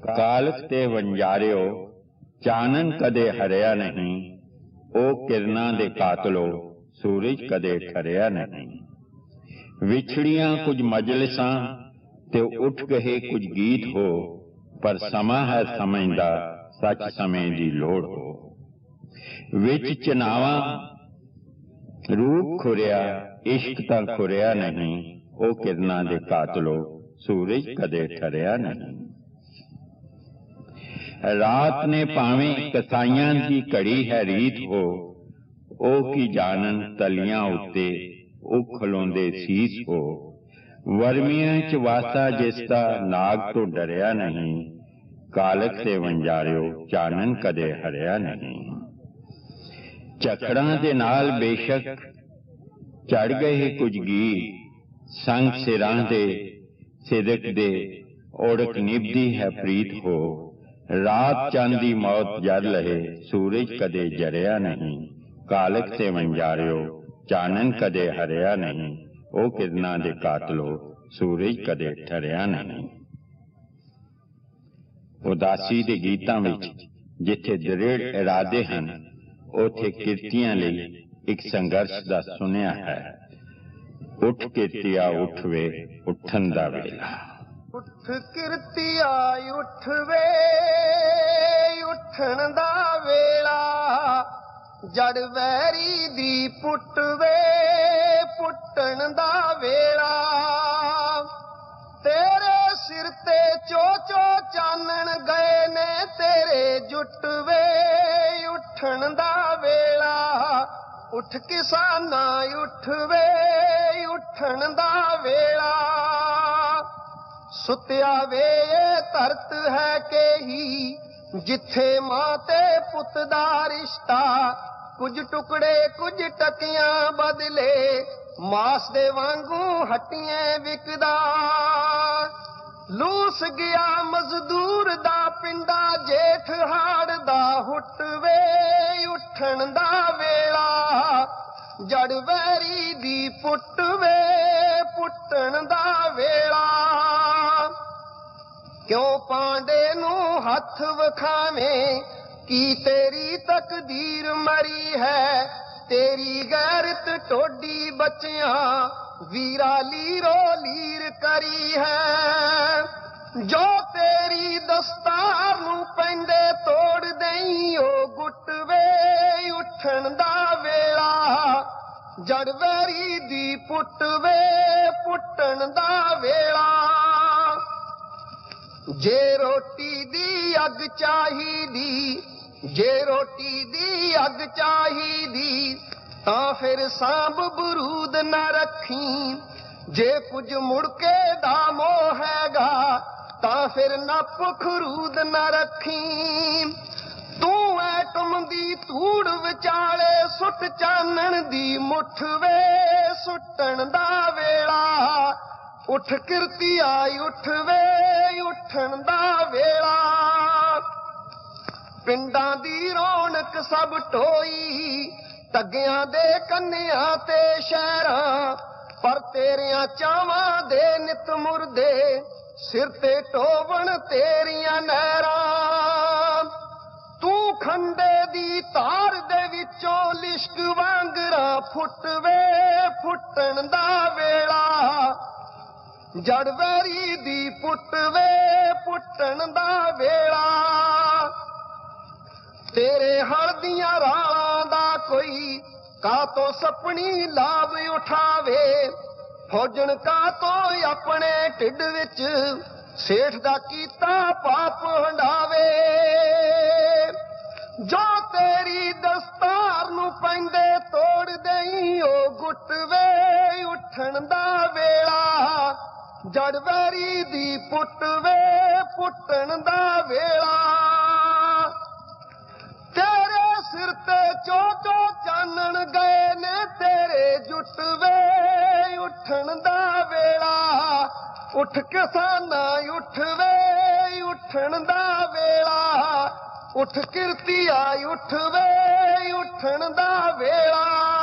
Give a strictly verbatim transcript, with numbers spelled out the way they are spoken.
कालख ते वंजारियो चानन कदे हरिया नहीं, ओ किरना दे कातलो सूरज कदे ठरिया नहीं। विछड़ियां कुछ मजलिसां ते उठ गए कुछ गीत हो, पर समा है समझदा सच समय दी लोड़ हो। विच चनावा रूप खुरिया इश्क तां खुरिया नहीं, ओ किरना दे कातलो सूरज कदे ठरिया नहीं। रात ने भावें कसाइयां दी घड़ी है रीत हो, ओ की जानन तलियां उत्ते उखलोंदे सीस हो। वर्मियां च वासा जिसदा नाग तो डरिया नहीं, कालख ते वंजारियो चानन कदे हरिया नहीं। झकड़ां दे नाल बेशक चढ़ गए कुछ गीत, संग सिरां दे सिदक दे ओढ़क निभदी है प्रीत हो। रात चांदी मौत जर लहे सूरज कदे जरिया नहीं, कालख ते वंजारियो चानन कदे हरिया नहीं, ओ किरना दे कातलो सूरज कदे ठरिया नहीं। उदासी दे गीतां विच जिथे दृढ़ इरादे हन, उथे किरतियां लई एक संघर्ष दा सुनिया है। उठ किरतिया उठ वे उठन दा वेला। उठ किरतिया उठ वे उठन दा वेला, जड़ वैरी दी पुट वे पुटन दा वेला। तेरे सिर ते चो चो चानन गए ने तेरे जुट वे उठन दा वेला। उठ किसाना उठ वे उठन दा वेला। सुत्या वे धरत है के ही जिथे मां ते पुत दा रिश्ता, कुछ टुकड़े कुछ टकियां बदले मास दे वांगू हट्टियां विकदा। लूस गया मजदूर दा पिंडा जेठ हाड़ दा हुट वे उठन दा वेला। जड़ वैरी दी पुट वे पुटन दा वेला। क्यों पांडे नू हथ वखावें की तेरी तकदीर मरी है। तेरी गैरत टोडी बच्चियां वीरा लीरो लीर करी है। जो तेरी दस्तार नू पैंदे तोड़ देई ओ गुट वे उठन दा वेला। जड़ वैरी दी पुट वे पुटन दा वेला। जे रोटी दी अग चाहिदी, जे रोटी दी अग चाहिदी, तां फिर सांभ बरूद न रखी। जे कुछ मुड़के दा मोह हैगा, तां फिर नप खरूद न रखी। तू ऐटम दी धूड़ विचाले सुट चानन दी मुठ वे सुटन दा वेला। उठ किरतिया उठ वे उठन दा वेला। पिंडां दी रौनक सब टोई, तगियां दे कन्नियां ते शहरां, पर तेरियां चावां दे नित मुरदे सिर ते टोवण तेरियां नहरां। तू खंडे दी तार दे विचों लिश्क वांगरा फुट वे फुटन दा वेला। जड़ वैरी दी पुट वे पुटन दा वेला। तेरे हल दियां रालां दा कोई कातो सपनी लाभ उठावे। फौजन कातो अपने ढिड विच सेठ दा कीता पाप हंडावे। जो तेरी दस्तार नू पैंदे तोड़ देई ओ गुट वे उठन दा वेला। जड़ वैरी दी पुट वे पुटन दा वेला। तेरे सिर ते चो चो चानन गए ने तेरे जुट वे उठन दा वेला। उठ किसाना उठ वे उठन दा वेला। उठ किरतिया उठ वे उठन दा वेला।